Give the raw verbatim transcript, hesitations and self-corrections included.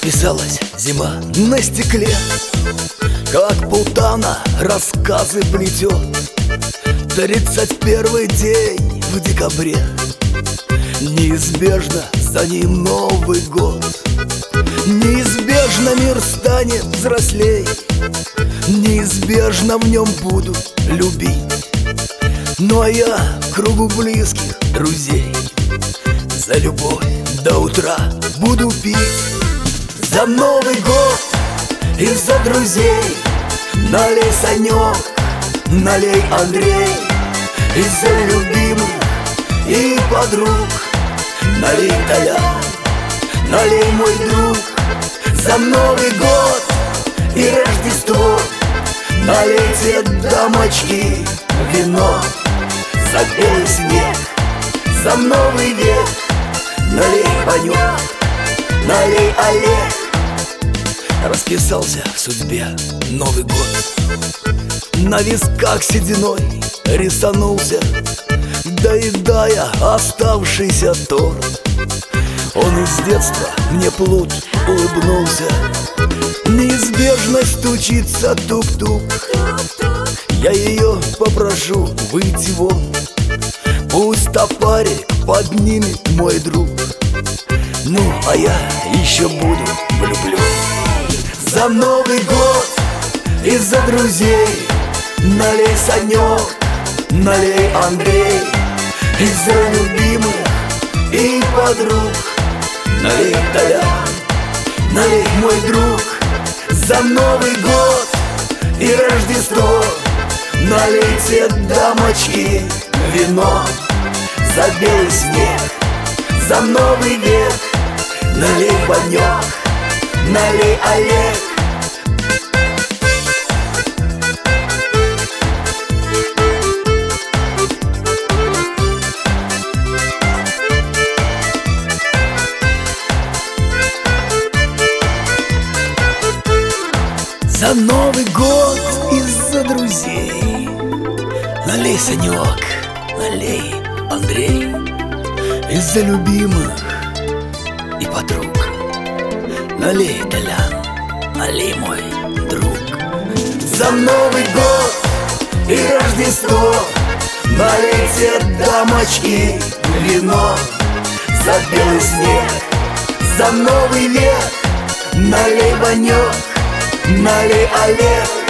Расписалась зима на стекле, как Полтана рассказы плетет. Тридцать первый день в декабре, неизбежно за ним Новый год. Неизбежно мир станет взрослей, неизбежно в нем буду любить. Ну а я кругу близких друзей за любовь до утра буду пить. За Новый год и за друзей налей, Санек, налей, Андрей. И за любимых и подруг налей, Толян, налей, мой друг. За Новый год и Рождество налейте, дамочки, вино. За белый снег, за Новый век налей, Ванек, налей, Олег. Расписался в судьбе Новый год, на висках сединой рисанулся, доедая оставшийся торт. Он из детства мне плут улыбнулся. Неизбежно стучится тук-тук, я ее попрошу выйти вон. Пусть топарик поднимет мой друг, ну а я еще буду влюблен. За Новый год и за друзей налей, Санек, налей, Андрей. И за любимых и подруг налей, Толян, налей, мой друг. За Новый год и Рождество налейте, дамочки, вино. За белый снег, за Новый век налей, Ванек, налей, Олег. За Новый год и за друзей налей, Санек, налей, Андрей. И за любимых и подруг налей, Толян, налей, мой друг. За Новый год и Рождество налейте, дамочки, вино. За белый снег, за Новый век налей, Ванек, налей, Олег.